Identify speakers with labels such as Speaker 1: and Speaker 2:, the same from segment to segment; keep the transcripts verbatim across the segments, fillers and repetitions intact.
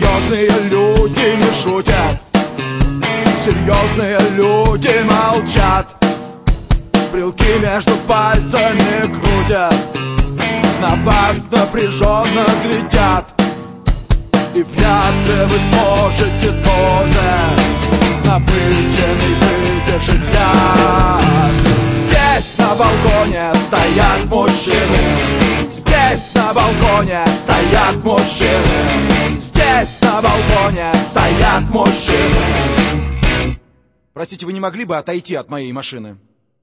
Speaker 1: Серьезные люди не шутят, серьезные люди молчат, стрелки между пальцами крутят, на вас напряженно глядят. И вряд ли вы сможете тоже напряженный выдержать взгляд. Здесь на балконе стоят мужчины, здесь на балконе стоят мужчины, здесь на балконе стоят мужчины.
Speaker 2: Простите, вы не могли бы отойти от моей машины?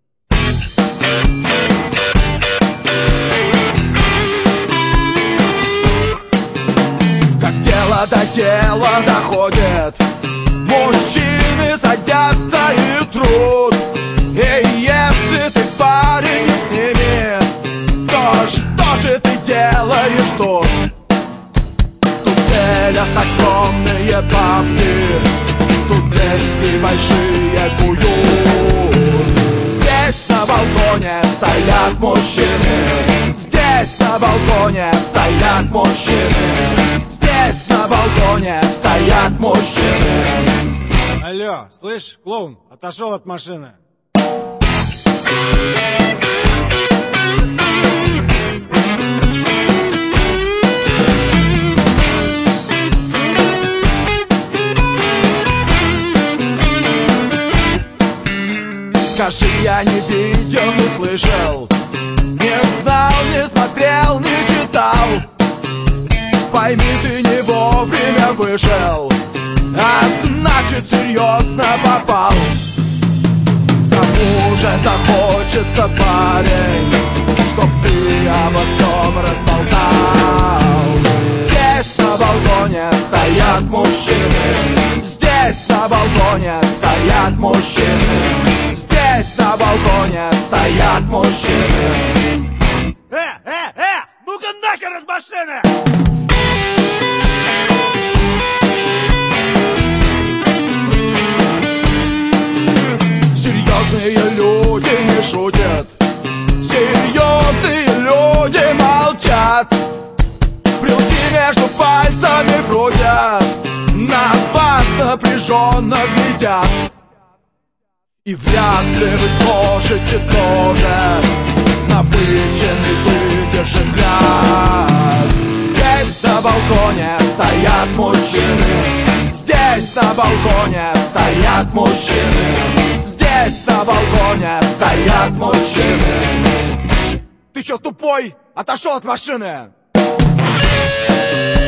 Speaker 1: Как дело до дела доходит, мужчины садятся и трут. И если ты, парень, не с ними, то что же ты делаешь тут? Тут делят огромные бабки, тут деньги большие куют. Здесь на балконе стоят мужчины, здесь на балконе стоят мужчины, здесь на балконе стоят мужчины.
Speaker 3: Алло, слышь, клоун, отошел от машины.
Speaker 1: Скажи, я не видел, не слышал, не знал, не смотрел, не читал. Пойми, ты не вовремя вышел, а значит серьезно попал. Кому же захочется, парень, чтоб ты обо всем разболтал? Здесь на балконе стоят мужчины, здесь на балконе стоят мужчины, здесь на балконе стоят мужчины.
Speaker 3: Э, э, э, ну-ка нахер из машины!
Speaker 1: Серьезные люди не шутят, серьезные люди молчат, стрелки между пальцами крутят, на вас напряженно глядят. И вряд ли вы сможете тоже напряженный выдержать взгляд. Здесь на балконе стоят мужчины, здесь на балконе стоят мужчины, здесь на балконе стоят мужчины.
Speaker 2: Ты чё, тупой? Отошел от машины!